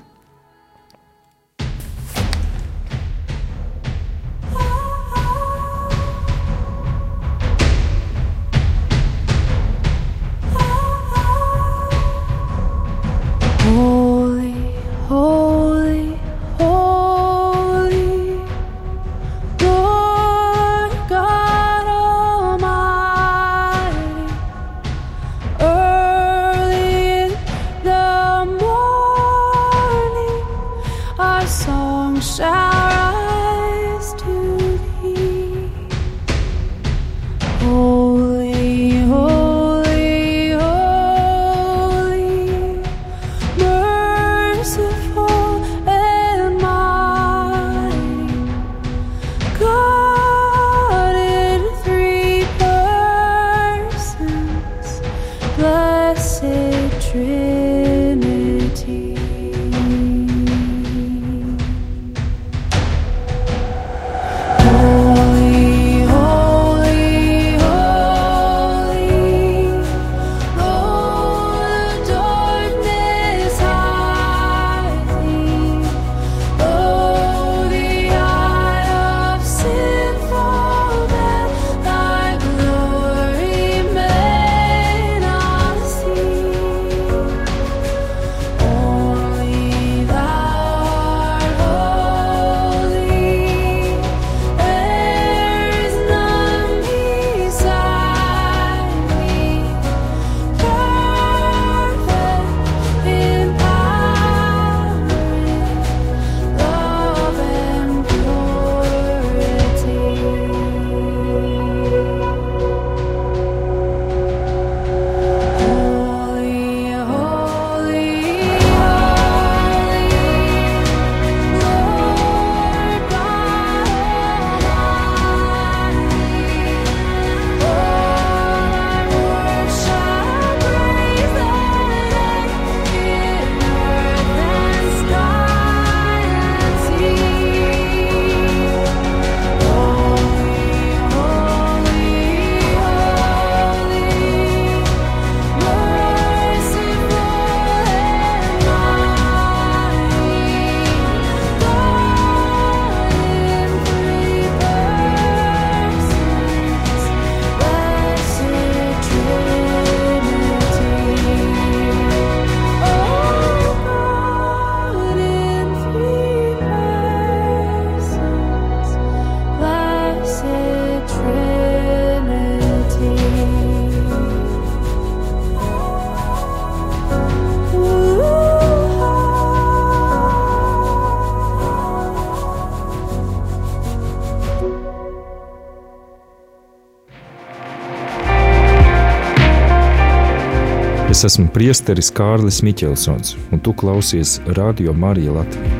Es esmu priesteris Kārlis Miķelsons, un tu klausies Radio Marija Latvija.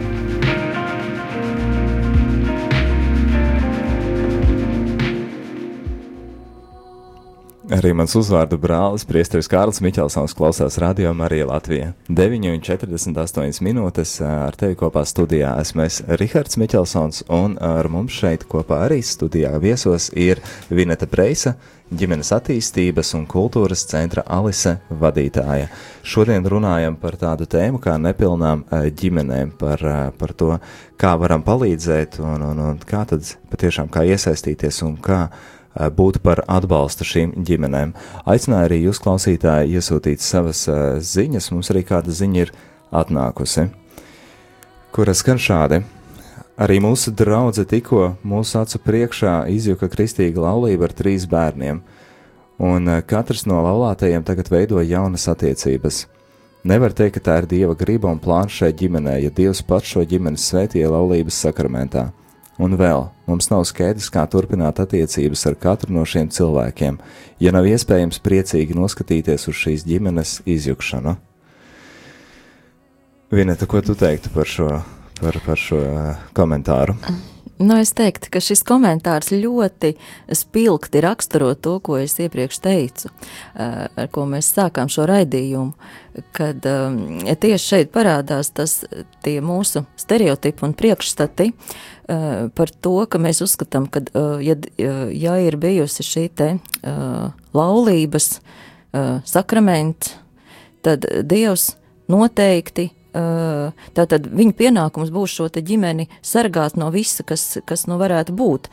Arī mans uzvārdu brālis, priesteris Kārlis Miķelsons, klausās Radio Marija Latvija. 9:48 minūtes ar tevi kopā studijā esmu es, Rihards Miķelsons, un ar mums šeit kopā arī studijā viesos ir Vineta Preisa, ģimenes attīstības un kultūras centra Alise vadītāja. Šodien runājam par tādu tēmu kā nepilnām ģimenēm, par to, kā varam palīdzēt un kā tad patiešām kā iesaistīties un kā būt par atbalstu šīm ģimenēm. Aicināju arī jūs, klausītāji, iesūtīt savas ziņas. Mums arī kāda ziņa ir atnākusi, kura skan šādi. Arī mūsu draudze tikko mūsu acu priekšā izjuka kristīga laulība ar 3 bērniem, un katrs no laulātajiem tagad veido jaunas attiecības. Nevar teikt, ka tā ir Dieva griba un plāns šai ģimenei, ja Dievs pats šo ģimeni svētīja laulības sakramentā. Un vēl, mums nav skaidrs, kā turpināt attiecības ar katru no šiem cilvēkiem, ja nav iespējams priecīgi noskatīties uz šīs ģimenes izjukšanu. Vineta, ko tu teiktu par par šo komentāru? Nu, es teiktu, ka šis komentārs ļoti spilgti raksturo to, ko es iepriekš teicu, ar ko mēs sākām šo raidījumu, kad tieši šeit parādās tie mūsu stereotipi un priekšstati par to, ka mēs uzskatām, ka ja ir bijusi šī te laulības sakraments, tad Dievs noteikti tātad viņa pienākums būs šo te ģimeni sargāt no visa, kas nu varētu būt.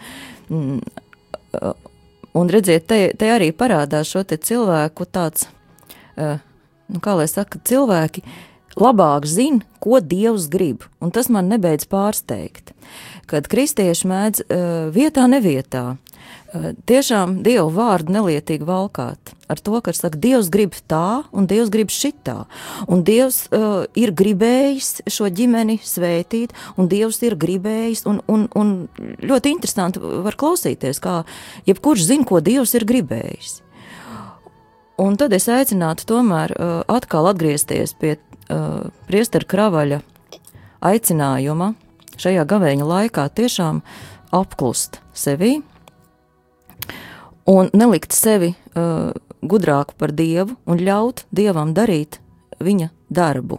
Un redziet, te arī parādās šo te cilvēku tāds, kā lai saka, cilvēki labāk zina, ko Dievs grib, un tas man nebeidz pārsteigt, kad kristieši mēdz vietā nevietā tiešām Dievu vārdu nelietīgi valkāt ar to, ka saka, Dievs grib tā un Dievs grib šitā, un Dievs ir gribējis šo ģimeni svētīt, un Dievs ir gribējis, un ļoti interesanti var klausīties, kā jebkurš zina, ko Dievs ir gribējis. Un tad es aicinātu tomēr atkal atgriezties pie priestera Kravaļa aicinājuma šajā gavēņa laikā tiešām apklust sevī, un nelikt sevi gudrāku par Dievu un ļaut Dievam darīt viņa darbu.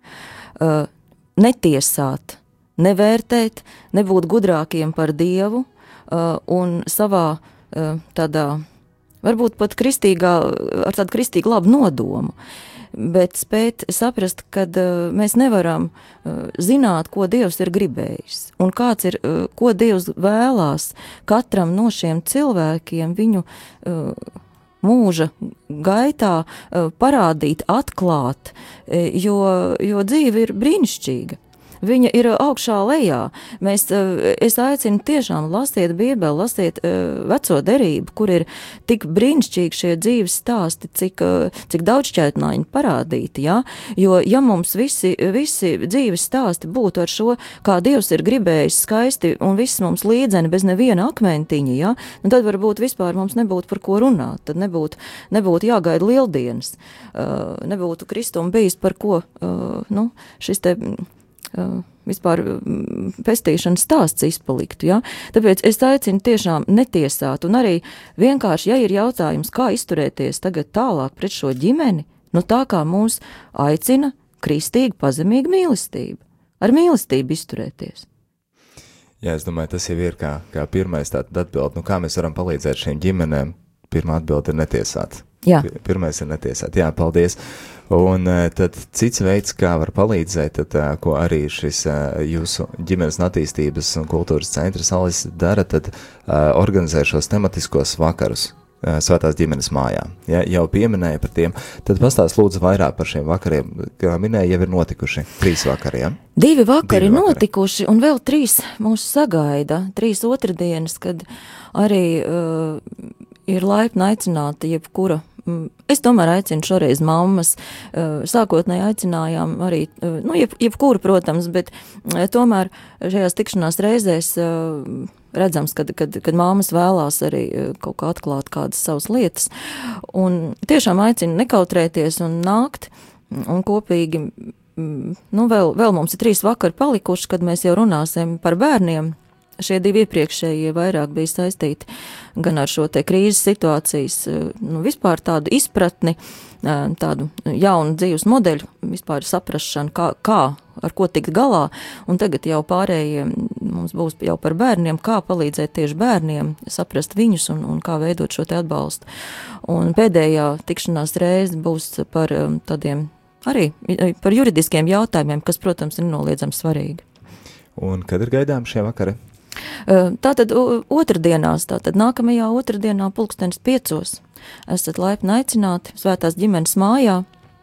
Netiesāt, nevērtēt, nebūt gudrākiem par Dievu un savā tādā, varbūt pat ar tādu kristīgu labu nodomu, bet spēt saprast, kad mēs nevaram zināt, ko Dievs ir gribējis, un kāds ir, ko Dievs vēlās katram no šiem cilvēkiem viņu mūža gaitā parādīt, atklāt, jo dzīve ir brīnišķīga. Viņa ir augšā lejā. Es aicinu tiešām lasiet Bībeli, lasiet veco derību, kur ir tik brīnišķīgi šie dzīves stāsti, cik daudzšķaitnāji parādīti, ja? Jo, ja mums visi dzīves stāsti būtu ar šo, kā Dievs ir gribējis skaisti un viss mums līdzeni bez neviena akmentiņa, ja? Nu, tad varbūt vispār mums nebūtu par ko runāt, tad nebūtu jāgaida lieldienas, nebūtu Kristum bijis par ko, šis te vispār pestīšanas stāsts izpaliktu, ja? Tāpēc es aicinu tiešām netiesāt, un arī vienkārši, ja ir jautājums, kā izturēties tagad tālāk pret šo ģimeni, nu tā kā mūs aicina kristīga, pazemīga mīlestība, ar mīlestību izturēties. Jā, es domāju, tas jau ir kā pirmais tātad atbild, kā mēs varam palīdzēt šīm ģimenēm, pirmā atbilde ir netiesāt. Jā. Pirmais ir netiesāt, jā, paldies. Un tad cits veids, kā var palīdzēt, ko arī šis jūsu ģimenes attīstības un kultūras centrs Alis dara, tad organizē šos tematiskos vakarus Svētās ģimenes mājā. Ja, jau pieminēja par tiem, tad pastāst lūdzu vairāk par šiem vakariem, kā minēja, jau ir notikuši 3 vakari, ja? 2 vakari notikuši, un vēl 3 mūs sagaida, 3 otrdienas, kad arī ir laipni aicināta jebkura. Es tomēr aicinu šoreiz mammas, sākotnēji aicinājām arī, jebkuru, protams, bet tomēr šajās tikšanās reizēs redzams, kad mammas vēlās arī kaut kā atklāt kādas savas lietas, un tiešām aicinu nekautrēties un nākt, un kopīgi, vēl mums ir 3 vakari palikuši, kad mēs jau runāsim par bērniem. Šie 2 iepriekšējie vairāk bija saistīti gan ar šo te krīzes situācijas, vispār tādu izpratni, tādu jaunu dzīves modeļu, vispār saprašanu, kā ar ko tikt galā, un tagad jau pārējie mums būs jau par bērniem, kā palīdzēt tieši bērniem, saprast viņus un kā veidot šo te atbalstu. Un pēdējā tikšanās reize būs par tādiem arī par juridiskiem jautājumiem, kas, protams, ir nenoliedzami svarīgi. Un kad ir gaidām šie vakari? Tātad otrdienās, nākamajā otrdienā 5:00 esat laipni aicināti Svētās ģimenes mājā.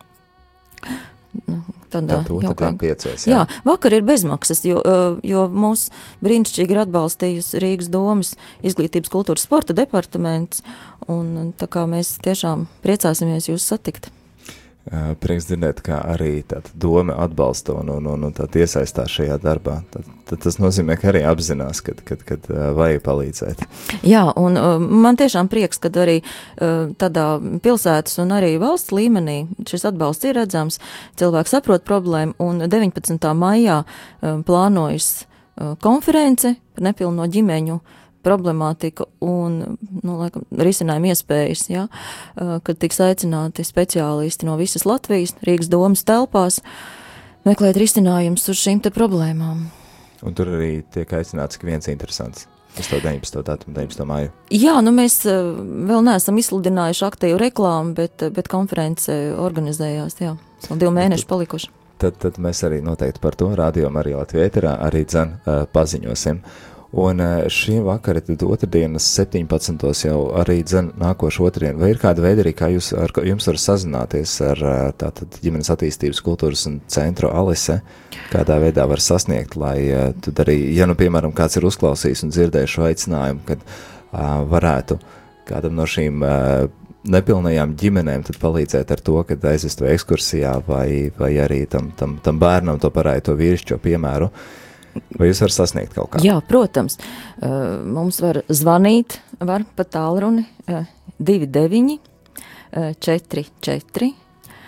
Tātad otrdien 5:00, jā, vakar ir bezmaksas, jo mūs brīnišķīgi ir atbalstījusi Rīgas domas izglītības kultūras sporta departaments, un tā kā mēs tiešām priecāsimies jūs satikt. Prieks dzirdēt, kā arī tāda doma atbalsta un tāda iesaistās šajā darbā. Tad tas nozīmē, ka arī apzinās, kad vajag palīdzēt. Jā, un man tiešām prieks, kad arī tādā pilsētas un arī valsts līmenī šis atbalsts ir redzams, cilvēki saprot problēmu, un 19. maijā plānojas konference par nepilno ģimeņu problemātika un, laikam, risinājuma iespējas, ja, kad tiks aicināti speciālisti no visas Latvijas, Rīgas domas telpās, meklēt risinājumus uz šīm te problēmām. Un tur arī tiek aicināts, ka viens interesants. Uz to 19. datumu, 19. māju. Jā, mēs vēl neesam izsludinājuši aktīvu reklāmu, bet konference organizējās, jā. 2 mēneši palikuši. Tad mēs arī noteikti par to Radio Marija Latvija ēterā arī paziņosim. Un šī vakara, tad otrdienas 17. jau arī nākošu otrdien. Vai ir kāda veida arī, kā jums var sazināties ar tātad ģimenes attīstības kultūras un centru Alise? Kādā veidā var sasniegt, lai tad arī, ja piemēram kāds ir uzklausījis un dzirdējis šo aicinājumu, kad varētu kādam no šīm nepilnajām ģimenēm tad palīdzēt ar to, kad aizvest vai ekskursijā vai arī tam bērnam to parāja to vīrišķo piemēru. Vai jūs varat sasniegt kaut kā? Jā, protams. Mums var zvanīt, var pa tālruni 29 44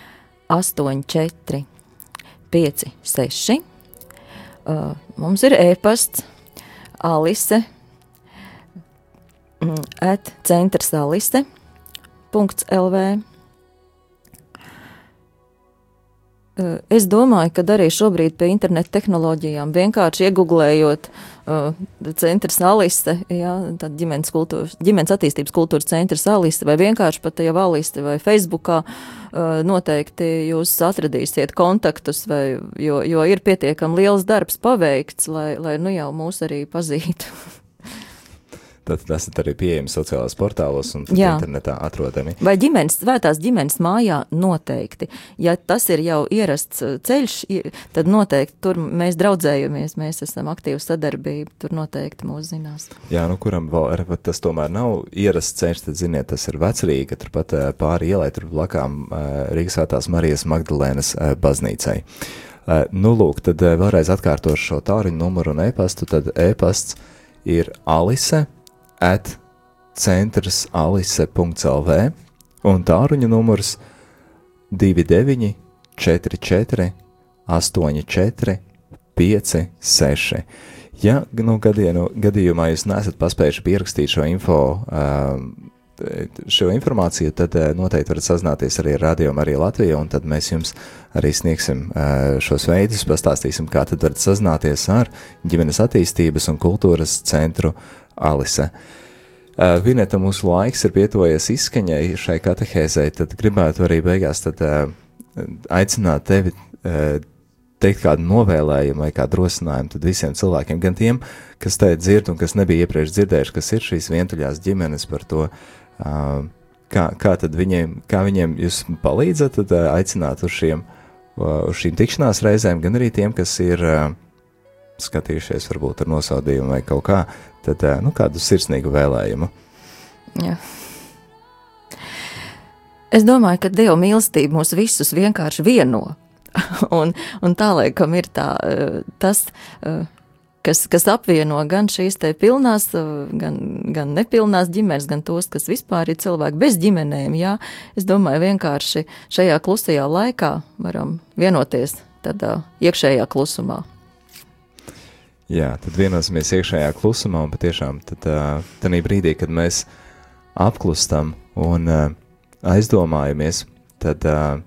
84 56. Mums ir e-pasts alise @centrsalise.lv. Es domāju, ka arī šobrīd pie interneta tehnoloģijām vienkārši iegooglējot centrs Alise, ja, tad ģimenes attīstības kultūras centrs Alise, vai vienkārši pat jau Alise vai Facebookā, noteikti jūs atradīsiet kontaktus, jo ir pietiekami liels darbs paveikts, lai jau mūs arī pazītu. Tad tas ir arī pieejams sociālās portālos un internetā atrodami. Vai svētās ģimenes mājā noteikti. Ja tas ir jau ierasts ceļš, tad noteikti tur mēs draudzējamies, mēs esam aktīvi sadarbība, tur noteikti mūs zinās. Jā, kuram vēl tas tomēr nav ierasts ceļš, tad ziniet, tas ir Vecrīga, turpat pāri ielai, tur blakām Rīgas Svētās Marijas Magdalēnas baznīcai. Lūk, tad vēlreiz atkārtošu šo tāruņu numuru un e-pastu, tad e-pasts ir alise @centrsalise.lv un tāruņa numurs 29 44 84 56. Ja gadījumā jūs neesat paspējuši pierakstīt šo informāciju, tad noteikti varat sazināties arī ar Radio Marija Latvija, un tad mēs jums arī sniegsim šos veidus, pastāstīsim, kā tad varat sazināties ar ģimenes attīstības un kultūras centru Alise. Vineta, mūsu laiks ir pietuvojies izskaņai šai katehēzei, tad gribētu arī beigās tad aicināt tevi teikt kādu novēlējumu vai kādu rosinājumu tad visiem cilvēkiem, gan tiem, kas te dzird un kas nebija iepriekš dzirdējuši, kas ir šīs vientuļās ģimenes par to, kā tad viņiem jūs palīdzat, tad aicināt uz šīm tikšanās reizēm, gan arī tiem, kas ir skatījušies varbūt ar nosodījumu vai kaut kā, tad kādu sirsnīgu vēlējumu. Jā. Es domāju, ka Dieva mīlestība mūs visus vienkārši vieno. un tā, laikam, ir tas, kas apvieno gan šīs te pilnās, gan nepilnās ģimenes, gan tos, kas vispār ir cilvēki bez ģimenēm, jā. Es domāju, vienkārši šajā klusajā laikā varam vienoties tādā iekšējā klusumā. Jā, tad vienosimies iekšējā klusumā un patiešām tādā brīdī, kad mēs apklustam un aizdomājamies, tad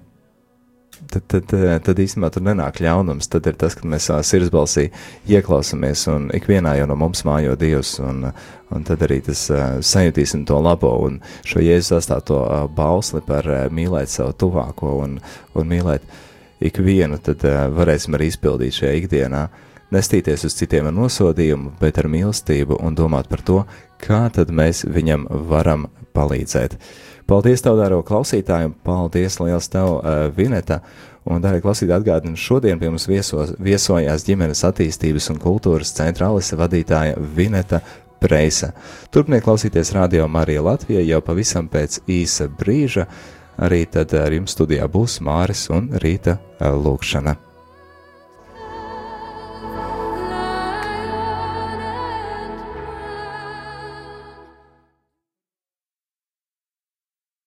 īstenībā tur nenāk ļaunums, tad ir tas, kad mēs savā sirdsbalsī ieklausamies un ikvienā jau no mums mājo Dievs un tad arī tas sajutīsim to labo un šo Jēzus atstāto bausli par mīlēt savu tuvāko un mīlēt ikvienu, tad varēsim arī izpildīt šajā ikdienā. Nestīties uz citiem ar nosodījumu, bet ar mīlestību un domāt par to, kā tad mēs viņam varam palīdzēt. Paldies tev, dārgo klausītāju, paldies liels tev, Vineta, un dārgie klausītāji atgādinu, šodien pie mums viesojās ģimenes attīstības un kultūras centra Alise vadītāja Vineta Preisa. Turpiniet klausīties Radio Marija Latvija jau pavisam pēc īsa brīža, arī tad ar jums studijā būs Māris un rīta lūkšana.